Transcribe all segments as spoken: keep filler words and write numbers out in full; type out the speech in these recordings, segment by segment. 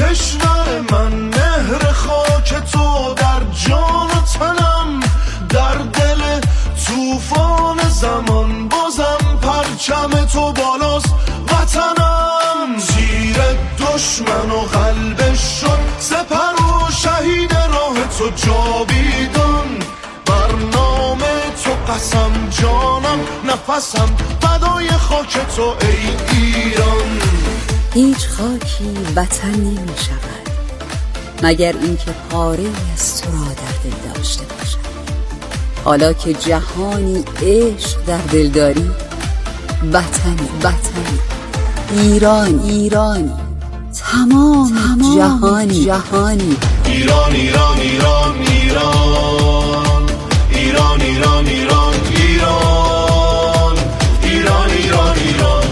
کشور من، مهر خاک تو در جان و تنم، در دل طوفان زمان بازم پرچم تو بالاست وطنم. زیر دشمن و قلب شد سپر و شهید راه تو جاویدان، برنامه تو قسم جانم نفسم فدای خاک تو ای ایران. هیچ خاکی وطن نمی شود مگر اینکه پاره از تو را در دل داشته باشد. حالا که جهانی عشق در دل داری، وطنی وطنی ایران ایرانی تمام, تمام جهانی جهانی ایران ایران ایران ایران ایران ایران ایران ایران ایران ایران ایران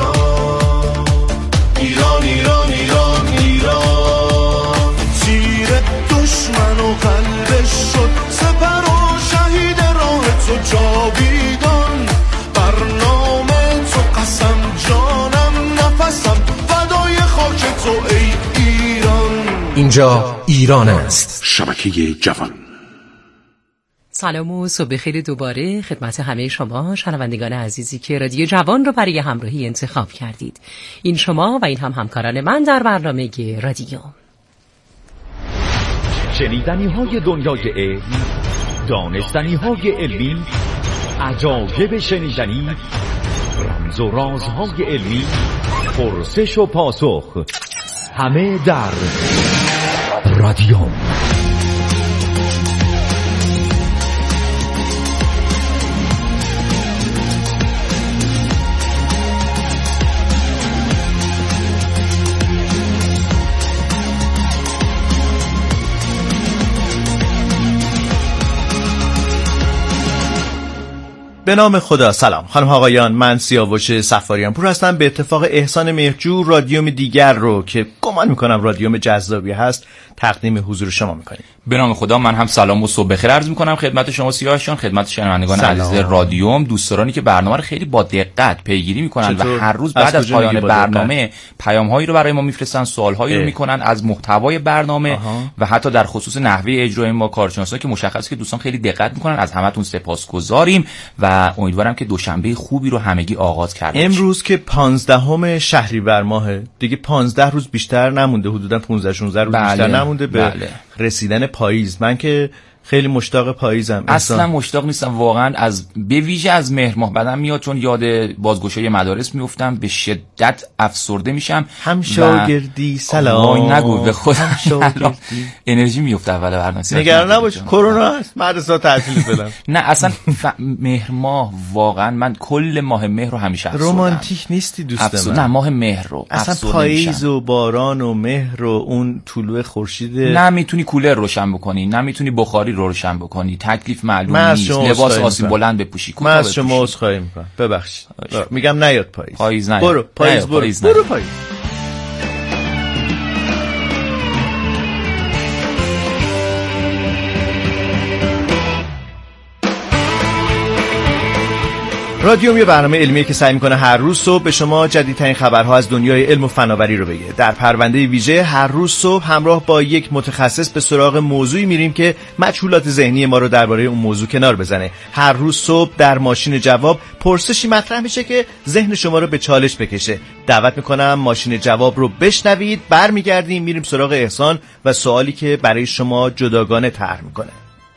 ایران ایران ایران ایران. تیر دشمن و قلبش شد سپر و شهید راه تو جاویدان، برنامه تو قسم جانم نفسم فدای خاک تو ای ایران. اینجا ایران است. شبکه جوان. سلام و صبح خیر دوباره خدمت همه شما شنوندگان عزیزی که رادیو جوان رو برای همراهی انتخاب کردید. این شما و این هم همکاران من در برنامه رادیو. شنیدنی های دنیای علم، دانستنی های علمی، عجایب شنیدنی، رمز و رازهای علمی، پرسش و پاسخ، همه در رادیو. به نام خدا. سلام خانم آقایان، من سیاوش صفاریان پور هستم. به اتفاق احسان مهرجو رادیوم دیگر رو که گمان میکنم رادیوم جذابی هست تقدیم حضور شما میکنیم. به نام خدا. من هم سلام و صبح بخیر عرض میکنم خدمت شما سیاوش جان، خدمت شنوندگان عزیز رادیوم، دوستانی که برنامه رو خیلی با دقت پیگیری میکنن و هر روز بعد از, از پایان برنامه پیام‌هایی رو برای ما میفرستن، سوال‌هایی رو میکنن از محتوای برنامه آها. و حتی در خصوص نحوه اجرای ما کارشناسا که مشخصه که دوستان خیلی دقت میکنن. از همتون سپاسگزاریم و امیدوارم که دوشنبه خوبی رو همگی آغاز کرده باشیم. امروز که پانزدهم شهریور ماه، دیگه پانزده روز بیشتر نمونده، حدودا پانزده شانزده روز بله. بیشتر نمونده به بله. رسیدن پاییز. من که خیلی مشتاق پاییزم. اصلا مشتاق نیستم واقعا، از به ویژه از مهر ماه بدم میاد، چون یاد بازگشایی مدارس میافتم، به شدت افسرده میشم. هم شاگردی سلام نگو به خودم انرژی میفته اول برنامه. نگران نباش، کرونا است، مدرسه تعطیل فعلا. نه اصلا ف... مهر ماه واقعا من کل ماه مهر رو همیشه افسردم. رمانتیک نیستی دوست من؟ نه ماه مهر رو اصلا پاییز و باران و مهر و اون طلوع خورشید، نه میتونی کولر روشن بکنی، نه میتونی بخاری رو روشن بکنی، تکلیف معلوم نیست، لباس آسیب بلند بپوشی، من از شما عذرخواهی میکنم، ببخشید. میگم نیاد پاییز. پاییز نیاد. برو پاییز برو پاییز برو پاییز. رادیوم یه برنامه علمیه که سعی میکنه هر روز صبح به شما جدیدترین خبرها از دنیای علم و فناوری رو بگه. در پرونده ویژه هر روز صبح همراه با یک متخصص به سراغ موضوعی میریم که مجهولات ذهنی ما رو درباره اون موضوع کنار بزنه. هر روز صبح در ماشین جواب پرسشی مطرح میشه که ذهن شما رو به چالش بکشه. دعوت میکنم ماشین جواب رو بشنوید. برمیگردیم میریم سراغ احسان و سوالی که برای شما جداگانه طرح میکنه.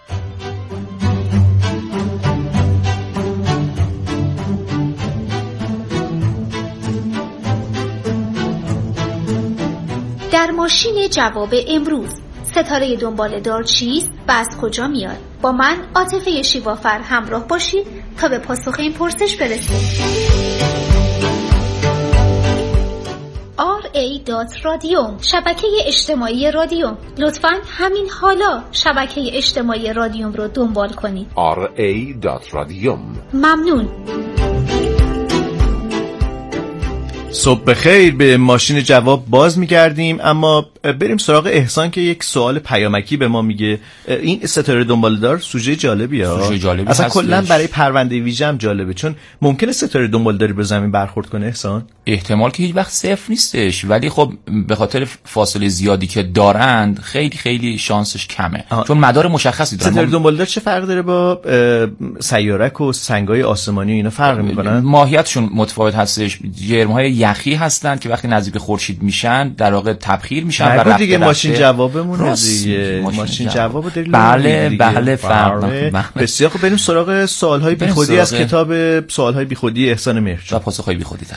در ماشین جواب امروز، ستاره دنبال دار چیست و از کجا میاد؟ با من عاطفه شیوافر همراه باشید تا به پاسخ این پرسش برسیم. آر ای رادیوم، شبکه اجتماعی رادیوم. لطفاً همین حالا شبکه اجتماعی رادیوم رو دنبال کنید. آر ای رادیوم. ممنون. صبح بخیر. به ماشین جواب باز میگردیم، اما بریم سراغ احسان که یک سوال پیامکی به ما میگه. این ستاره دنبالدار سوژه جالبیه، سوژه جالبی اصلا کلا برای پرونده ویژه هم جالبه، چون ممکنه ستاره دنبالداری به زمین برخورد کنه. احسان احتمال که هیچ وقت صفر نیستش، ولی خب به خاطر فاصله زیادی که دارند خیلی خیلی شانسش کمه. آه. چون مدار مشخصی دارن. ستاره دنبالدار چه فرق داره با سیارک و سنگای آسمانی؟ اینا فرق میکنن؟ ماهیتشون متفاوت هستش. جرم‌های یخی هستن که وقتی نزدیک خورشید میشن در واقع تبخیر میشن و رفته دیگه ماشین جوابمون دیگه ماشین, ماشین جواب داریم. بله بله فرق. بسیار خوب، بریم سراغ سوال‌های بیخودی از کتاب سوال‌های بیخودی احسان مهرجو. و پاسخ‌های بیخودی‌تر.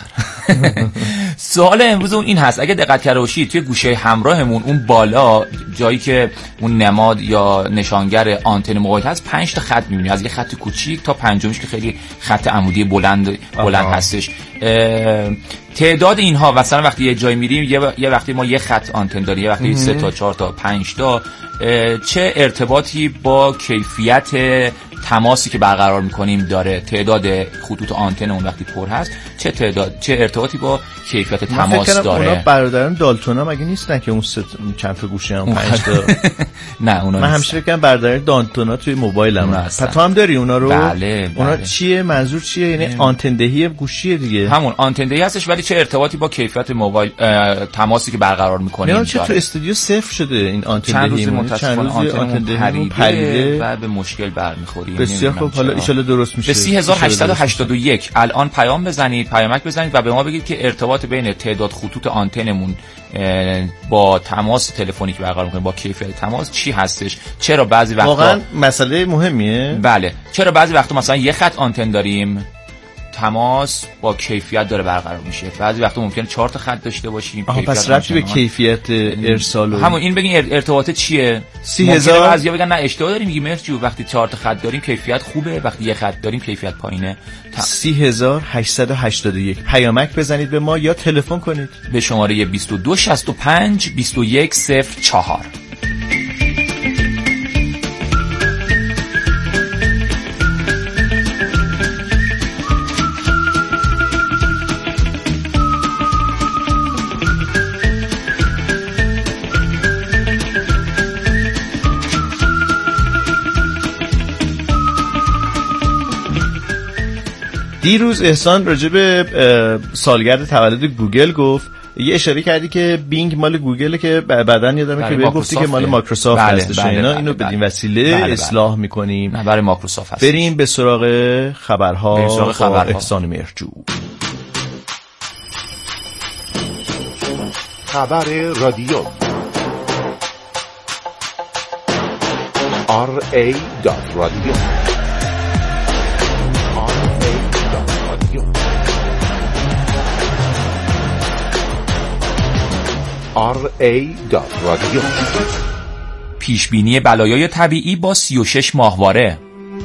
سوال امروز اون این هست، اگه دقت کرده باشید توی گوشه همراهمون اون بالا جایی که اون نماد یا نشانگر آنتن موبایل هست پنج تا خط می‌بینی، از یه خط کوچیک تا پنجمیش که خیلی خط عمودی بلند بلند هستش. تعداد اینها مثلا وقتی یه جای میریم یه, و... یه وقتی ما یه خط آنتن داریم، یه وقتی سه تا چهار تا پنج تا، چه ارتباطی با کیفیت تماسی که برقرار میکنیم داره؟ تعداد خطوط آنتن اون وقتی پر هست چه تعداد چه ارتباطی با کیفیت تماس داره؟ اونا برادران دالتونا مگه نیستن که اون ست... چند تا گوشی هم پنج تا؟ نه اونا من همیشه فکر کنم برادران دالتونا توی موبایلم هست. تو هم داری اونا رو؟ بله اونا بله. چیه منظور چیه؟ یعنی آنتن دهی گوشیه دیگه. همون آنتن دهی هستش، ولی چه ارتباطی با کیفیت موبایل تماسی که برقرار میکنیم داره؟ چه تو استودیو صفر شده این آنتن دهی؟ چند روز متاسفانه آنتن دهی پریده و به مشکل برمیخوریم. بسیار خب، حالا ان شاءالله درست میشه. به سه هزار و هشتصد و هشتاد و یک الان پیام بزنید، پیامک بزنید و به ما بگید که ارتباط بین تعداد خطوط آنتنمون با تماس تلفنی که برقرار می‌کنیم با کیفیت تماس چی هستش. چرا بعضی وقتا واقعا مسئله مهمیه. بله، چرا بعضی وقتا مثلا یه خط آنتن داریم تماس با کیفیت داره برقرار میشه، بعضی وقتا ممکنه چهار تا خط داشته باشیم. آها، پس ربطی به کیفیت ارسال و همون این بگین ارتباط چیه؟ سی هزار بعضیا بگن نه اشتباه داریم، میگیم مرجو وقتی چهار تا خط داریم کیفیت خوبه، وقتی یه خط داریم کیفیت پایینه. سی هزار و هشتصد و هشتاد و یک پیامک بزنید به ما یا تلفن کنید به شماره بیست و دو شصت و پنج بیست و یک صفر چهار. دیروز احسان راجع به سالگرد تولد گوگل گفت، یه اشاره کردی که بینگ مال گوگله که بعدن یادمه که به گفتی که مال مایکروسافت هستش. بله اینا بله اینو بله بدین وسیله بله اصلاح بله میکنیم. نه برای مایکروسافت هست. بریم به سراغ خبرها. بریم سراغ خبرها. احسان مهرجو. خبر رادیو آر ای دات رادیو آر ای دات رادیو. پیشبینی بلایای طبیعی با سی و شش ماهواره.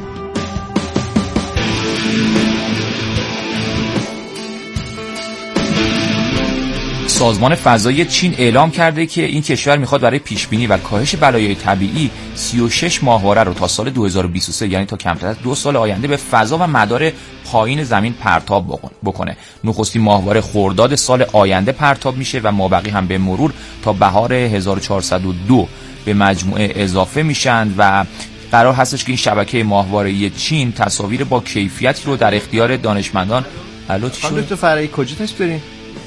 سازمان فضایی چین اعلام کرده که این کشور میخواد برای پیشبینی و کاهش بلایای طبیعی سی و شش ماهواره رو تا سال دو هزار و بیست و سه، یعنی تا کمتر از دو سال آینده، به فضا و مدار پایین زمین پرتاب بکنه. نخستین ماهواره خرداد سال آینده پرتاب میشه و مابقی هم به مرور تا بهار هزار و چهارصد و دو به مجموعه اضافه میشن و قرار هستش که این شبکه ماهواره‌ای چین تصاویر با کیفیتی رو در اختیار دانشمندان. الو چی شد؟ تو فرعی کجا تست بریم؟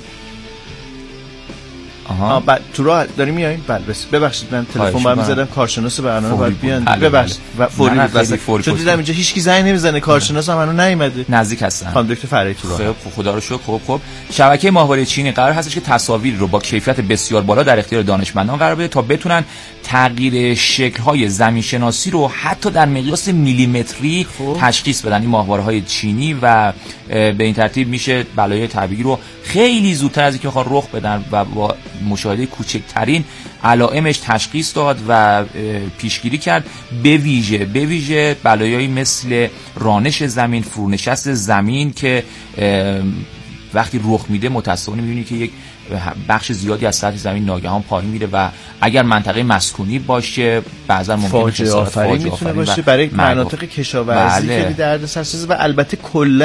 آها بعد تو راه داریم میایم. بله بس ببخشید من تلفن برام می‌زدم، کارشناس برنامه باید بیان. ببخشید و فوری بود. چون دیدم اینجا هیچ کی زنگ نمیزنه، کارشناس هم هنوز نیومده. نزدیک هستن. خانم دکتر فرعی تو راه. خب خدا رو شکر. خب خب شبکه ماهواره چینی قرار هستش که تصاویر رو با کیفیت بسیار بالا در اختیار دانشمندان قرار بده تا بتونن تغییر شکل‌های زمین‌شناسی رو حتی در مقیاس میلیمتری تشخیص بدن. این ماهواره‌های چینی و به این ترتیب میشه بلایای طبیعی رو خیلی زودتر از اینکه بخوان رخ بدن و با مشاهده کوچکترین علائمش تشخیص داد و پیشگیری کرد. به ویژه به ویژه بلایایی مثل رانش زمین، فرونشست زمین که وقتی رخ میده متأسفانه میبینی که یک بخش زیادی از سطح زمین ناگهان پایین میره و اگر منطقه مسکونی باشه بعضا ممکنه فاجعه آفرین میتونه باشه برای مناطق کشاورزی. بله. خیلی دردسرساز و البته کلا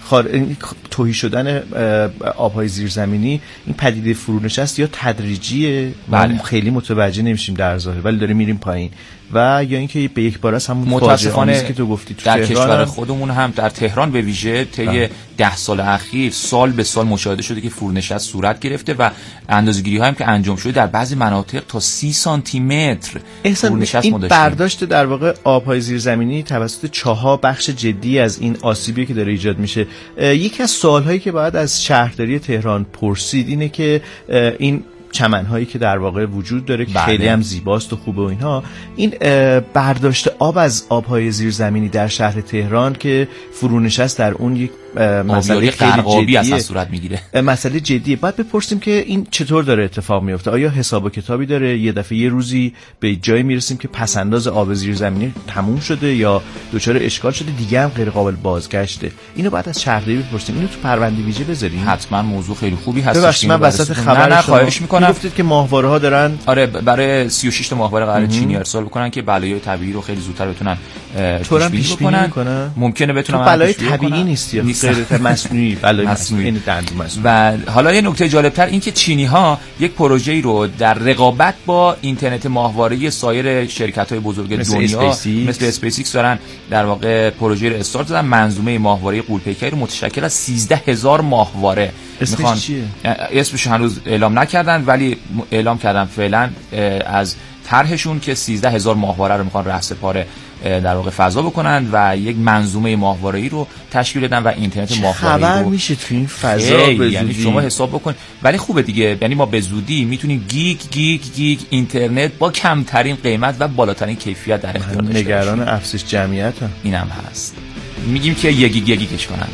خار... توهی شدن آبهای زیرزمینی این پدیده فرونشست یا تدریجیه، ما خیلی متوجه نمیشیم در ظاهر ولی داریم میریم پایین، و یا اینکه به یک بار از همون متاسفانه که تو گفتی تو در کشور خودمون هم در تهران به ویژه طی ده سال اخیر سال به سال مشاهده شده که فرونشست صورت گرفته و اندازه‌گیری هایی هم که انجام شده در بعضی مناطق تا سی سانتی متر فرونشست این ما برداشت در واقع آبهای زیرزمینی توسط چاها بخش جدی از این آسیبی که داره ایجاد میشه. یکی از سوالهایی که باید از شهرداری تهران پرسید اینه که این چمن‌هایی که در واقع وجود داره که خیلی هم زیباست و خوبه و اینها، این برداشت آب از آبهای زیرزمینی در شهر تهران که فرونشست در اون یک مسئله خیلی جدیه اصلا صورت میگیره، مسئله جدیه. باید بپرسیم که این چطور داره اتفاق میفته، آیا حساب و کتابی داره؟ یه دفعه یه روزی به جایی میرسیم که پسنداز آب زیرزمینی تموم شده یا دچار اشکال شده دیگه هم غیر قابل بازگشته؟ اینو بعد از شهرداری بپرسیم، اینو تو پرونده ویژه بذاریم. حتما موضوع خیلی خوبی هست. ببخشید من وسط خبر خواهش میکنم. گفتید که ماهواره ها دارن آره برای سی و شش تا ماهواره قرار چینی ارسال بکنن که بلایای طبیعی رو خیلی زودتر بتونن پیش بینی بکنن. ممکنه بتونن بلای طبیعی نیست یا غیر مصنوعی، بلای مصنوعی و حالا یه نکته جالبتر این که چینی‌ها یک پروژه‌ای رو در رقابت با اینترنت ماهواره سایر شرکت‌های بزرگ مثل دنیا اسپیس مثل اسپیس ایکس دارن در واقع پروژه رو استارت دادن. منظومه ماهواره غول‌پیکری رو متشکل از سیزده هزار ماهواره میخوان. چیه؟ اسمش هنوز اعلام نکردن ولی اعلام کردن فعلا از طرحشون که سیزده هزار ماهواره رو میخوان رهسپار در واقع فضا بکنن و یک منظومه ماهواره‌ای رو تشکیل بدن و اینترنت ماهواره‌ای رو خبر میشه تو این فضا به یعنی شما حساب بکن. ولی خوبه دیگه، یعنی ما به زودی میتونیم گیگ گیگ گیگ اینترنت با کمترین قیمت و بالاترین کیفیت در اختیار داشته باشیم. نگران افزایش جمعیت هم اینم هست، میگیم که یک گیگ گیگش کنن.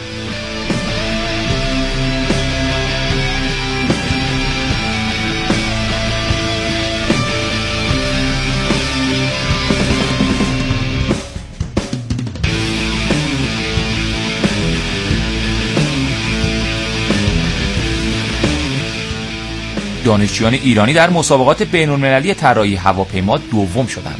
دانشجویان ایرانی در مسابقات بین‌المللی طراحی هواپیما دوم شدند.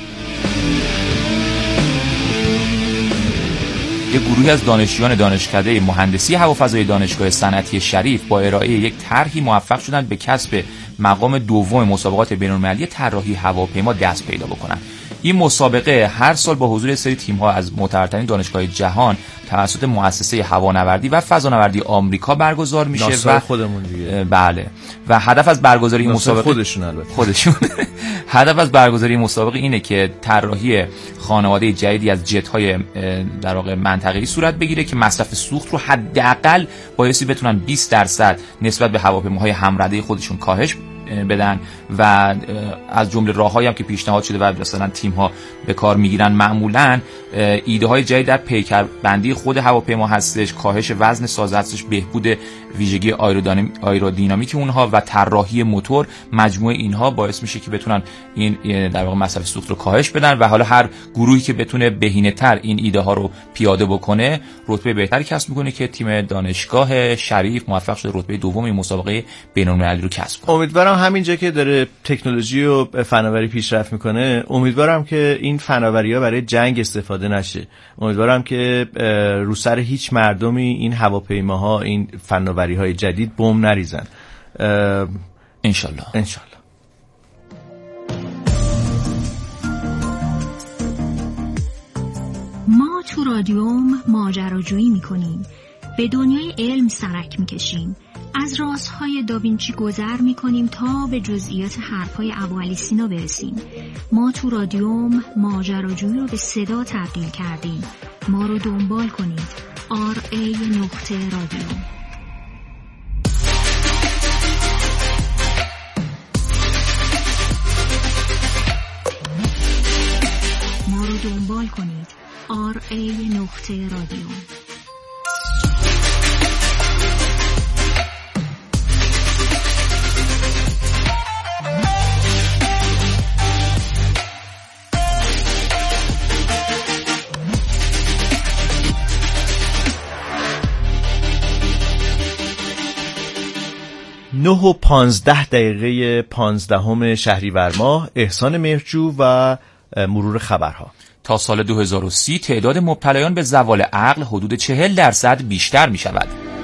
یک گروهی از دانشجویان دانشکده مهندسی هوافضای دانشگاه صنعتی شریف با ارائه یک طرحی موفق شدند به کسب مقام دوم مسابقات بین‌المللی طراحی هواپیما دست پیدا بکنند. این مسابقه هر سال با حضور سری تیم‌ها از معتبرترین دانشگاه جهان توسط مؤسسه هوانوردی و فضانوردی آمریکا برگزار میشه و خودمون دیگه. بله و هدف از برگزاری این مسابقه خودشون البته خودشون هدف از برگزاری این مسابقه اینه که طراحی خانواده جدیدی از جت‌های در واقع منطقه‌ای صورت بگیره که مصرف سوخت رو حداقل بایستی بتونن بیست درصد نسبت به هواپیماهای همرده خودشون کاهش بدن و از جمله راههایی هم که پیشنهاد شده و مثلا تیم ها به کار میگیرن معمولا ایده های جدید در پیکربندی خود هواپیما هستش، کاهش وزن ساز هستش، بهبود ویژگی آیرودینامیک اونها و طراحی موتور. مجموعه اینها باعث میشه که بتونن این در واقع مصرف سوخت رو کاهش بدن و حالا هر گروهی که بتونه بهینه‌تر این ایده ها رو پیاده بکنه رتبه بهتری کسب میکنه که تیم دانشگاه شریف موفق شده رتبه دوم این مسابقه بین‌المللی رو کسب کنه. امیدوارم همینجا که داره تکنولوژی و فناوری پیشرفت میکنه امیدوارم که این فناوری‌ها برای جنگ استفاده نشه. امیدوارم که رو سر هیچ مردمی این هواپیماها این فناوری‌های جدید بمب نریزن. انشالله انشالله. ما تو رادیوم ماجراجویی میکنیم، به دنیای علم سرک میکشیم، از رازهای داوینچی گذر میکنیم تا به جزئیات حرفهای ابوعلی سینا برسیم. ما تو رادیوم ماجراجویی رو به صدا تبدیل کردیم. ما رو دنبال کنید. آر ای نقطه رادیوم. ما رو دنبال کنید. آر ای نقطه رادیوم. نه و پانزده دقیقه پانزدهم شهریور ماه. احسان مهرجو و مرور خبرها. تا سال دو هزار و سی تعداد مبتلایان به زوال عقل حدود چهل درصد بیشتر می شود.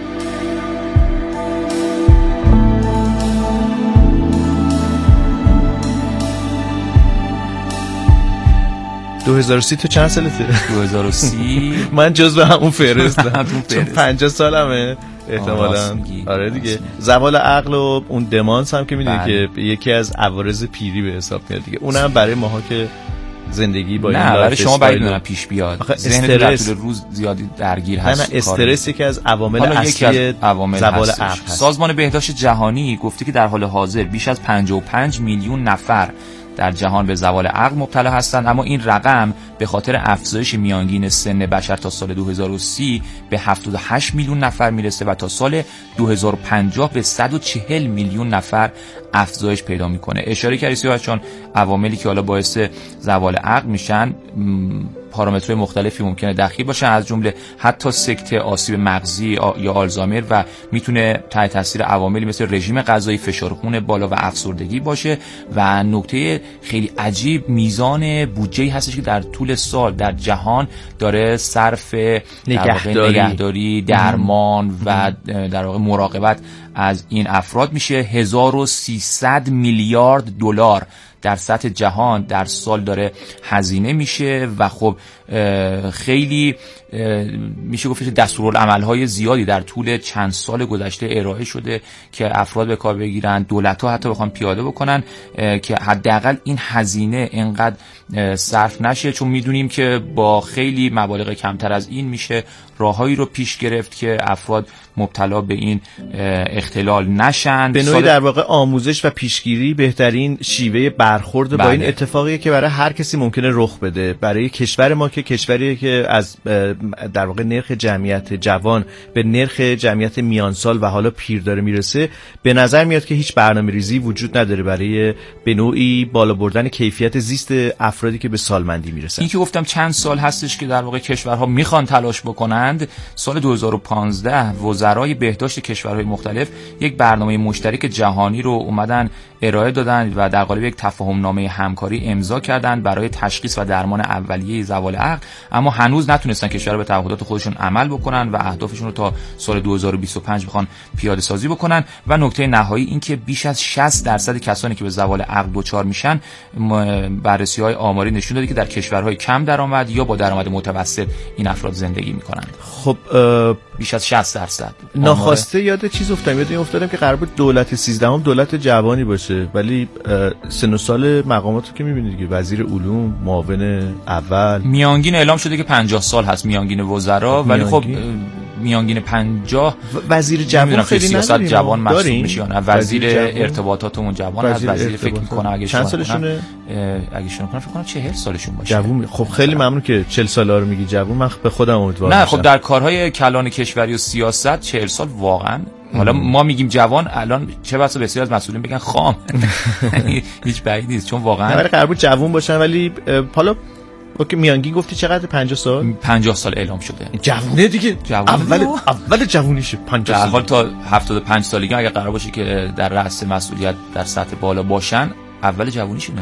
دو هزار و سی تو چند سالته؟ دو هزار و سی من جزو همون فهرستم چون پنجاه سالمه احتمالاً. آره دیگه زوال عقل و اون دمانس هم که میدونی که یکی از عوارض پیری به حساب میاد دیگه، اونم برای ماها که زندگی با این نه برای شما باید میدونم پیش بیاد، ذهن در طول روز زیادی درگیر هست. نه نه استرس یکی از عوامل اصلی زوال عقل هست. سازمان بهداشت جهانی گفته که در حال حاضر بیش از پنجاه و پنج میلیون نفر در جهان به زوال عقل مبتلا هستند، اما این رقم به خاطر افزایش میانگین سن بشر تا سال دو هزار و سی به هفتاد و هشت میلیون نفر میرسه و تا سال دو هزار و پنجاه به صد و چهل میلیون نفر افزایش پیدا میکنه. اشاره کردی سیاوش جان عواملی که حالا باعث زوال عقل میشن پارامترهای مختلفی ممکنه دخیل باشن، از جمله حتی سکته، آسیب مغزی یا آلزایمر و میتونه تحت تاثیر عواملی مثل رژیم غذایی، فشار خون بالا و افسردگی باشه. و نکته خیلی عجیب میزان بودجه‌ای هستش که در طول سال در جهان داره صرف نگهداری, نگهداری درمان و در واقع مراقبت از این افراد میشه. هزار و سیصد میلیارد دلار در سطح جهان در سال داره هزینه میشه و خب خیلی میشه گفت دستورالعمل‌های زیادی در طول چند سال گذشته ارائه شده که افراد به کار بگیرن، دولت‌ها حتی بخوان پیاده بکنن که حداقل این هزینه اینقدر صرف نشه، چون میدونیم که با خیلی مبالغ کمتر از این میشه راههایی رو پیش گرفت که افراد مبتلا به این اختلال نشن. به نوعی در واقع آموزش و پیشگیری بهترین شیوه برخورد بله. با این اتفاقیه که برای هر کسی ممکنه رخ بده. برای کشور ما که کشوریه که از در واقع نرخ جمعیت جوان به نرخ جمعیت میان سال و حالا پیر داره میرسه، به نظر میاد که هیچ برنامه‌ریزی وجود نداره برای به نوعی بالا بردن کیفیت زیست افرادی که به سالمندی میرسن. این که گفتم چند سال هستش که در واقع کشورها میخوان تلاش بکنند. سال دو هزار و پانزده وزرای بهداشت کشورهای مختلف یک برنامه مشترک جهانی رو اومدن ارائه دادن و در قالب یک تفاهم نامه همکاری امضا کردند برای تشخیص و درمان اولیه زوال عقل، اما هنوز نتونستن کشورها به تعهدات خودشون عمل بکنن و اهدافشون رو تا سال دو هزار و بیست و پنج بخوان پیاده سازی بکنن. و نکته نهایی این که بیش از شصت درصد کسانی که به زوال عقل دچار میشن بررسی‌های آماری نشون داده که در کشورهای کم درآمد یا با درآمد متوسط این افراد زندگی میکنن. خب بیش از شصت درصد. ناخواسته یاد چیز افتادم، یاد این افتادم که قرار بود دولت سیزدهم دولت جوانی باشه، ولی سن و سال مقاماتو که میبینید دیگه، وزیر علوم، معاون اول، میانگین اعلام شده که پنجاه سال هست میانگین وزرا، ولی خب میانگین پنجاه وزیر جوان خیلی سیاست جوان محسوب میشه یا نه؟ وزیر ارتباطاتمون جوان هست، وزیر فکر میکنه اگه چند سالشونه؟ اگه شما کنم فکر کنم چهل سالشون باشه. جوون. خب خیلی ممنون که چهل ساله رو میگی جوون، من به خودم امیدوارم. نه خب در کارهای کلان کشوری و سیاست چهل سال واقعا، حالا ما میگیم جوان، الان چه بسا بسیار از مسئولین بگن خام. هیچ بعید نیست، چون واقعا ولی قرار بود جوون باشن، ولی حالا اوکی میانگین گفتی چقدر؟ پنجاه سال؟ پنجاه سال اعلام شده. جوونه دیگه. جوون اول اول جوونیشه پنجاه سال. در حال تا هفتاد و پنج سالگی اگه قرار باشه که در رأس مسئولیت در سطح بالا باشن، اول جوونیشونه.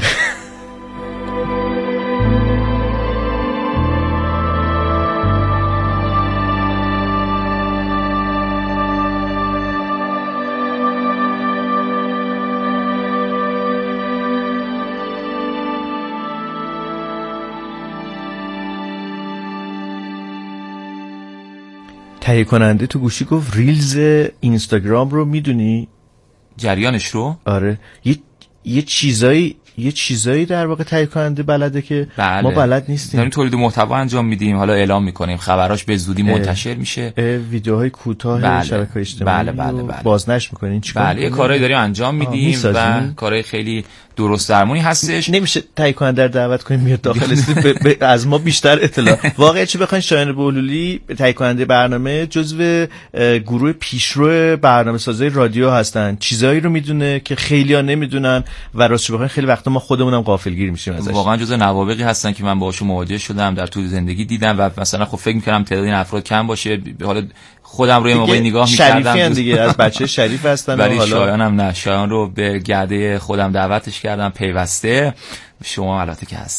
تهیه کننده تو گوشی گفت ریلز اینستاگرام رو میدونی؟ جریانش رو؟ آره یه یه چیزایی یه چیزایی در واقع تهیه کننده بلده که بله. ما بلد نیستیم. داریم تولید محتوا انجام میدیم، حالا اعلام میکنیم، خبراش به زودی منتشر میشه. ویدیوهای کوتاه بله. شبکه‌های اجتماعی بله بله بله. بازنشر میکنین چیکار؟ بله یه کارایی داریم انجام میدیم و کارهای خیلی درست درمونی هستش. نمیشه تهیه کننده رو دعوت کنیم میاد داخل استودیو از ما بیشتر اطلاع. واقعا چه بخواین شایان بولولی تهیه کننده برنامه جزو گروه پیشرو برنامه‌سازی رادیو هستن، چیزایی رو میدونه که خیلی‌ها نمیدونن و راستش بخواین خیلی وقتا ما خودمون هم غافلگیر میشیم ازش. واقعا جزو نوابغی هستن که من باهاشون مواجه شدم در طول زندگی، دیدم و مثلا خب فکر می‌کردم تعداد این افراد کم باشه، حالا خودم روی موقع نگاه می‌کردم شریفی دیگه از بچه شریف هستن، ولی حالا شایانم نه، شایان رو به گرده خودم دعوتش کردم پیوسته، شما البته که هستید.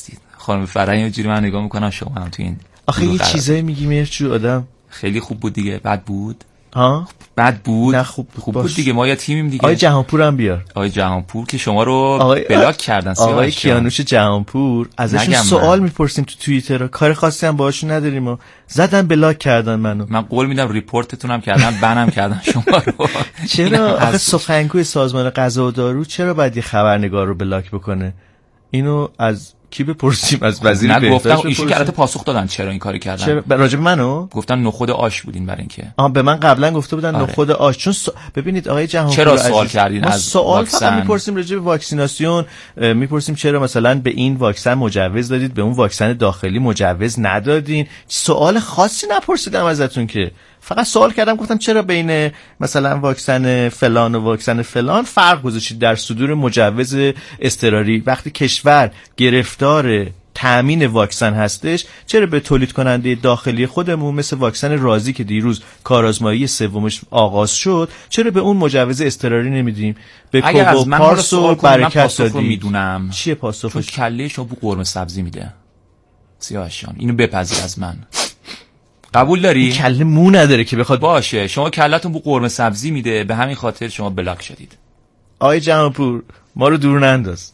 خانم فرحی اینجوری من نگاه میکنم، شما هم تو این آخه یه چیزایی میگی مرچو آدم خیلی خوب بود دیگه. بد بود ها؟ بد بود. نه خوب بود, خوب بود دیگه. ما یا تیمیم دیگه. آقای جهانپور هم بیار. آقای جهانپور که شما رو آقای... بلاک کردن. آقای کیانوش جهانپور ازشون سوال میپرسیم تو توییتر، کار خاصی هم باهاشون نداریم و زدن بلاک کردن منو. من قول میدم ریپورتتون هم کردن، بنم کردن شما رو. چرا آخه سخنگوی سازمان غذا و دارو چرا باید یه خبرنگار رو بلاک بکنه؟ اینو از کی بپرسیم؟ از وزیر بهداشت. گفتم ایشون که البته پاسخ دادن چرا این کاری کردن. چرا راجب منو گفتن نخود آش بودین برای اینکه آ به من قبلا گفته بودن آره. نخود آش. چون س... ببینید آقای جهانپور چرا سوال کردین از سوال واکسن؟ فقط میپرسیم راجع به واکسیناسیون، میپرسیم چرا مثلا به این واکسن مجوز دادید به اون واکسن داخلی مجوز ندادین. سوال خاصی نپرسیدم ازتون که، فقط سوال کردم گفتم چرا بین مثلا واکسن فلان و واکسن فلان فرق گذاشتید در صدور مجوز اضطراری. وقتی کشور گرفتار تامین واکسن هستش چرا به تولید کننده داخلی خودمون مثل واکسن رازی که دیروز کارآزمایی سومش آغاز شد چرا به اون مجوز اضطراری نمیدیم؟ به کوبو پارس و برکت دادیم. میدونم چیه پاسخش؟ چون کله شو بو قرمه سبزی میده سیاهشان. اینو بپذیر از من. قبول داری؟ کله مو نداره که بخواد باشه. شما کلهتون بو قرمه سبزی میده، به همین خاطر شما بلاک شدید. آقای جهانپور ما رو دور ننداز.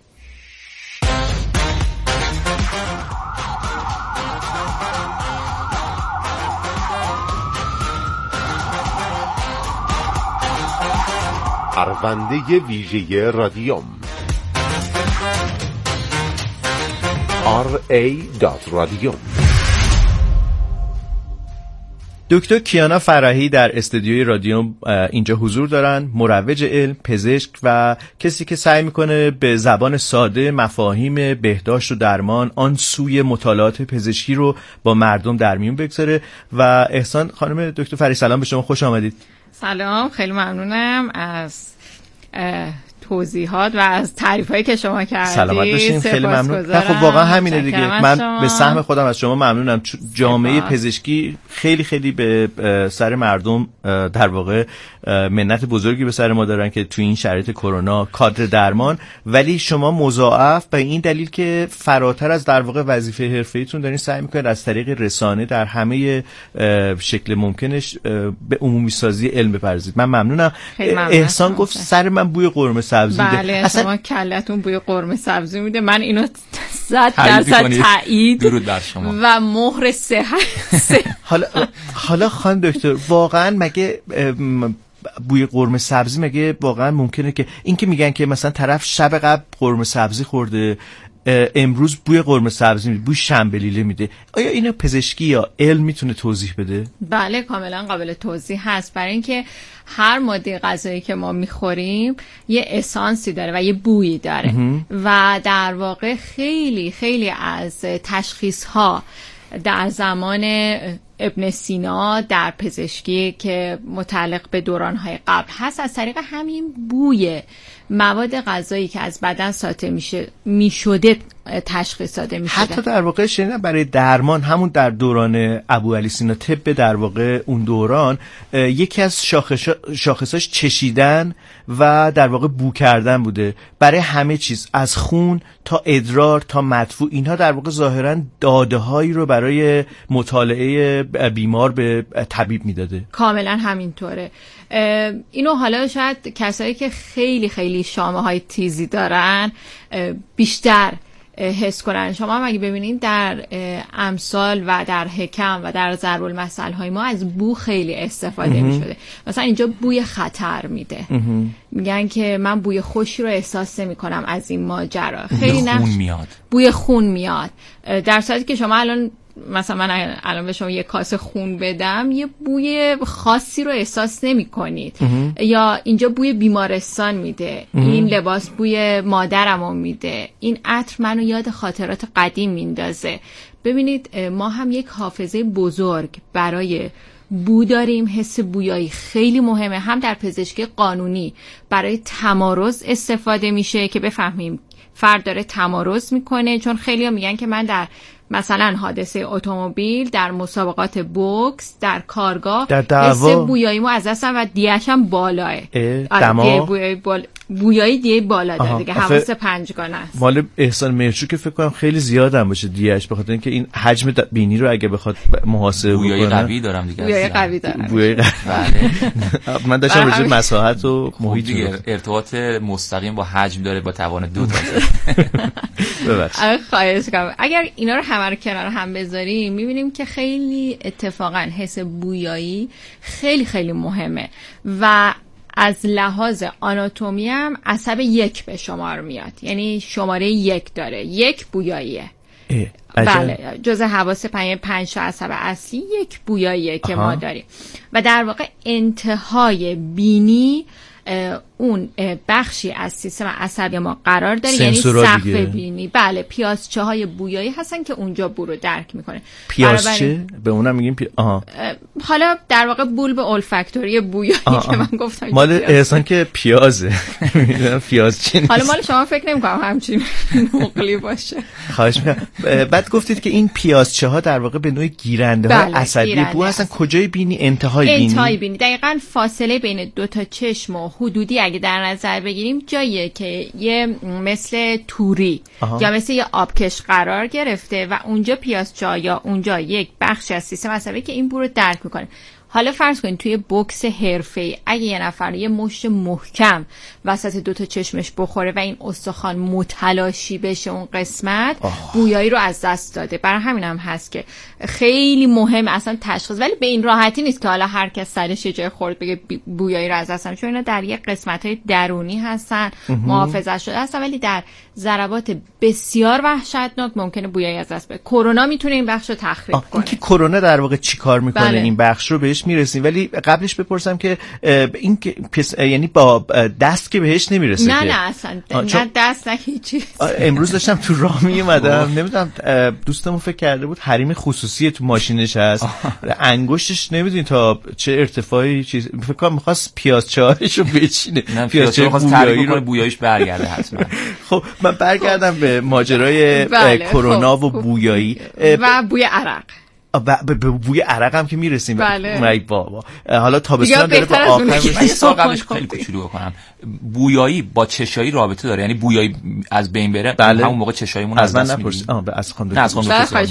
پرونده ویژه رادیوم آر ای رادیوم. دکتر کیانا فرحی در استودیوی رادیوم اینجا حضور دارن، مروج علم، پزشک و کسی که سعی میکنه به زبان ساده مفاهیم بهداشت و درمان آن سوی مطالعات پزشکی رو با مردم در میون بگذاره. و احسان خانم دکتر فرحی سلام به شما، خوش آمدید. سلام، خیلی ممنونم از توضیحات و از تعریفایی که شما کردید. سلامت باشین، خیلی ممنون. نه خب واقعا همینه دیگه. من شما. به سهم خودم از شما ممنونم. جامعه پزشکی خیلی خیلی به سر مردم در واقع منت بزرگی به سر ما دارن که تو این شرایط کرونا کادر درمان، ولی شما مضاعف به این دلیل که فراتر از در واقع وظیفه حرفه‌ایتون دارین سعی میکنید از طریق رسانه در همه شکل ممکنش به عمومی سازی علم بپردازید. من ممنونم. احسان گفت سر من بوی قرمه سبزی میده. بله اصلا شما کلتون بوی قرمه سبزی میده. من اینو صد درصد تایید درود بر شما و مهر صحت. حالا حالا خانم دکتر واقعا مگه بوی قرمه سبزی مگه واقعا ممکنه که این که میگن که مثلا طرف شب قبل قرمه سبزی خورده امروز بوی قرمه سبزی میده، بوی شنبلیله میده، آیا اینو پزشکی یا علم میتونه توضیح بده؟ بله کاملا قابل توضیح هست. برای اینکه هر ماده غذایی که ما میخوریم یه اسانسی داره و یه بویی داره و در واقع خیلی خیلی از تشخیص ها در زمان ابن سینا در پزشکی که متعلق به دوران‌های قبل هست از طریق همین بوی مواد غذایی که از بدن ساطع میشه میشده تشخیص داده میشده. حتی در واقع شنیدم برای درمان همون در دوران ابوعلی سینا طب در واقع اون دوران یکی از شاخص شاخصاش چشیدن و در واقع بو کردن بوده برای همه چیز، از خون تا ادرار تا مدفوع. اینها در واقع ظاهرا داده هایی رو برای مطالعه بیمار به طبیب میداده. کاملا همینطوره. اینو حالا شاید کسایی که خیلی خیلی شامه های تیزی دارن بیشتر حس کنن. شما هم اگه ببینید در امثال و در حکم و در ضرب المثل های ما از بو خیلی استفاده می شده. مثلا اینجا بوی خطر میده، میگن که من بوی خوشی رو احساس نمی کنم از این ماجرا. خیلی بوی خون میاد، بوی خون میاد، در صورتی که شما الان مثلا من الان به شما یه کاسه خون بدم یه بوی خاصی رو احساس نمی کنید. یا اینجا بوی بیمارستان میده، این لباس بوی مادرمو میده، این عطر منو یاد خاطرات قدیم میندازه. ببینید ما هم یک حافظه بزرگ برای بو داریم. حس بویایی خیلی مهمه، هم در پزشکی قانونی برای تمارض استفاده میشه که بفهمیم فرد داره تمارض میکنه. چون خیلی ها میگن که من در مثلا حادثه اتومبیل، در مسابقات بوکس، در کارگاه در دعوا حس بویاییمو از دستم و دیه‌شم بالاه. دماغ بویایی بال... بویایی دیگه بالا داره دیگه، حواس پنجگانه است. مال احسان مهرچو که فکر کنم خیلی زیاد هم باشه دیهش، بخاطر اینکه این حجم بینی رو اگه بخواد محاسبه بکنه. بویایی قوی دارم دیگه. بویایی قوی دارم. بویایی قوی. بله. من داشتم راجع به مساحت و محیط دیگه ارتباط مستقیم با حجم داره، با توان دو تا. ببخشید. خواهش می‌کنم. اگر اینا رو همه رو کنار هم بذاریم می‌بینیم که خیلی اتفاقا حس بویایی خیلی خیلی مهمه و از لحاظ آناتومی هم عصب یک به شمار میاد، یعنی شماره یک داره، یک بویاییه. بله، جزء حواس پنج پنج تا عصب اصلی یک بویاییه که ما داریم و در واقع انتهای بینی اون بخشی از سیستم عصبی ما قرار داره، یعنی سقف بینی. بله، پیازچه های بویایی هستن که اونجا بو رو درک میکنه. پیازچه به اونم میگیم پی... آها. حالا در واقع بولب اولفاکتوری بویایی آه. که من گفتم مال احسان که پیازه. پیازچه نیست. حالا مال شما فکر نمی‌کنم همچین نقلی باشه. خواهش می‌کنم. بعد گفتید که این پیازچه ها در واقع به نوع گیرنده های عصبی بو هستن. کجای بینی؟ انتهای بینی. انتهای بینی. دقیقاً فاصله بین دو تا چشم و حدودی اگه در نظر بگیریم جاییه که یه مثل توری آها. یا مثل یه آبکش قرار گرفته و اونجا پیازچه یا اونجا یک بخش از سیستم عصبی که این بو رو درک میکنه. حالا فرض کنید توی بوکس حرفه‌ای اگه یه نفر یه مشت محکم وسط دو تا چشمش بخوره و این استخوان متلاشی بشه اون قسمت، آه. بویایی رو از دست داده. برای همین هم هست که خیلی مهم اصلا تشخیص، ولی به این راحتی نیست که حالا هر کس سرش یه جای خورد بگه بویایی رو از دست دادم، چون اینا در یک قسمت‌های درونی هستن، محافظت شده هستن، ولی در ضربات بسیار وحشتناک ممکنه بویایی از دست بده. کرونا میتونه این بخش رو تخریب کنه. اینکه کرونا در واقع چیکار میکنه بله. این بخش رو بهش میرسیم، ولی قبلش بپرسم که این یعنی با دست که بهش نمیرسه. نه نه اصلا نه دست نه هیچی. امروز داشتم تو راه میومدم، نمیدونم دوستمون فکر کرده بود حریم خصوصی تو ماشینش هست، انگشتش نمیدونی تا چه ارتفاعی چیز، فکر کنم می‌خواست پیازچه‌هاشو بچینه. پیازچه می‌خواست تعریف کنه بویاییش برگرده حتما. خب من برگردم به ماجرای کرونا و بویایی و بوی عرق. به بوی عرق هم که میرسیم. بله. ای بابا، حالا تابستون داره با آخر من سوال قبلش خیلی کوچولو بکنم. بویایی با چشایی رابطه داره؟ یعنی بویایی از بین بره بله. همون موقع چشاییمون از من نپرسید. آ از خانم از خانم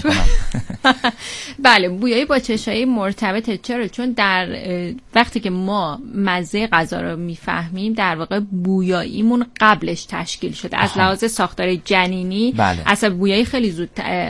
بله، بویایی با چشایی مرتبطه. چرا؟ چون در وقتی که ما مزه غذا رو میفهمیم در واقع بویاییمون قبلش تشکیل شده. از لحاظ ساختار جنینی بله. اصلا بویایی خیلی زود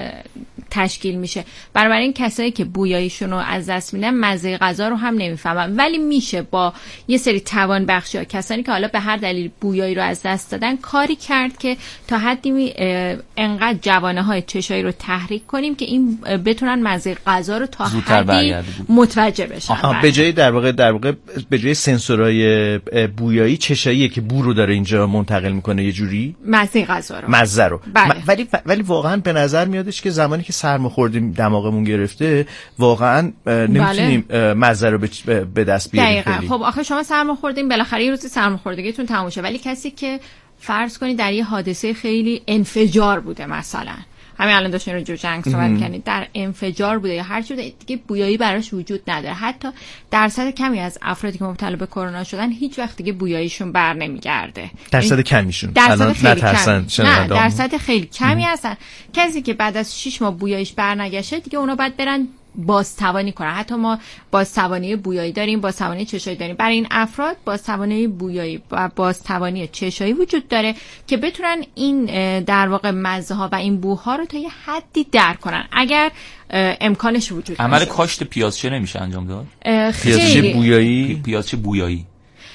تشکیل میشه. بنابراین کسایی که بویاییشون رو از دست میدن مزه غذا رو هم نمیفهمن، ولی میشه با یه سری توان بخشی ها، کسانی که حالا به هر دلیل بویایی رو از دست دادن، کاری کرد که تا حدی انقدر جوانه های چشایی رو تحریک کنیم که این بتونن مزه غذا رو تا حدی متوجه بشن. به جای در واقع در واقع به جای سنسورهای بویایی چشاییه که بو رو داره اینجا منتقل میکنه، یه جوری مزه غذا رو مزه رو بله. ولی ولی واقعا به نظر میادش که زمانی که سرما خوردیم دماغمون گرفته واقعا نمیتونیم بله. مزه رو به دست بیاریم. دقیقاً. خب آخه شما سرما خوردین، بالاخره یه روزی سرماخوردگیتون تموم شه، ولی کسی که فرض کنید در یه حادثه خیلی انفجار بوده، مثلا همین الان داشتین رو جو جنگ صحبت می‌کنید، در انفجار بوده یا هر چیز دیگه، بویایی براش وجود نداره. حتی درصد کمی از افرادی که مبتلا به کرونا شدن هیچ وقت دیگه بویاییشون بر نمیگرده. درصد کمیشون الان نترسن. نه درصد خیلی کمی هستن. کسی که بعد از شش ماه بویاییش برنگشه دیگه اونا باید برن بازتوانی کنن. حتی ما بازتوانی بویایی داریم، بازتوانی چشایی داریم. برای این افراد بازتوانی بویایی و بازتوانی چشایی وجود داره که بتونن این در واقع مزه ها و این بوها رو تا یه حدی درک کنن اگر امکانش وجود داره. عمل کاشت پیازچه نمیشه انجام داد؟ پیازچه بویایی پیازچه بویایی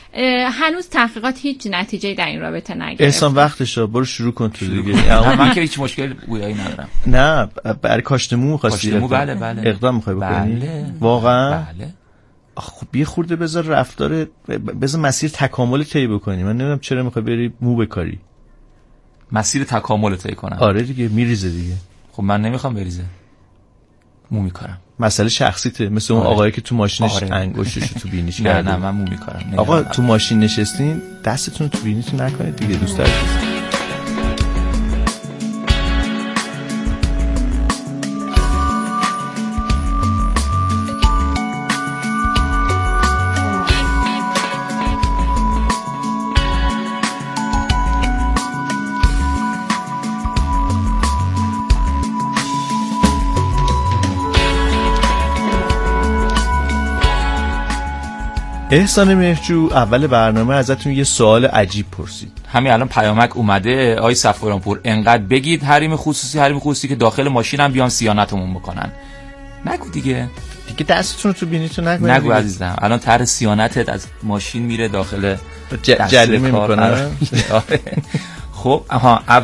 هنوز تحقیقات هیچ نتیجه‌ای در این رابطه نگرفت. احسان وقتشه، برو شروع کن تو دیگه. من که هیچ مشکل بویایی ندارم. نه برای کاشت مو خواستی؟ کاشت مو بله بله. اقدام می‌خوای بکنی؟ بله. واقعا؟ بله. خب یه خورده بذار رفتار بذار مسیر تکامل طی بکنی. من نمیدونم چرا می‌خوای بری مو بکاری. مسیر تکامل طی کنم. آره دیگه، میریزه دیگه. خب من نمی‌خوام بریزه. مو می‌کارم. مسئله شخصیته، مثل اون آره. آقایی که تو ماشینش آره. انگشتشو تو بینیش نه کرده. نه من مو می‌کارم. آقا تو ماشین نشستین دستتون تو بینیتون نکنید دیگه دوست دارید. احسان مهرجو اول برنامه ازتون یه سوال عجیب پرسید. همین الان پیامک اومده آی صفورانپور انقدر بگید حریم خصوصی حریم خصوصی که داخل ماشین هم بیان صیانتمون بکنن. نگو دیگه دیگه دستتون رو تو بینیتون نگو. نگو عزیزم الان طرح صیانتت از ماشین میره داخل جریمه میکنه. خب آها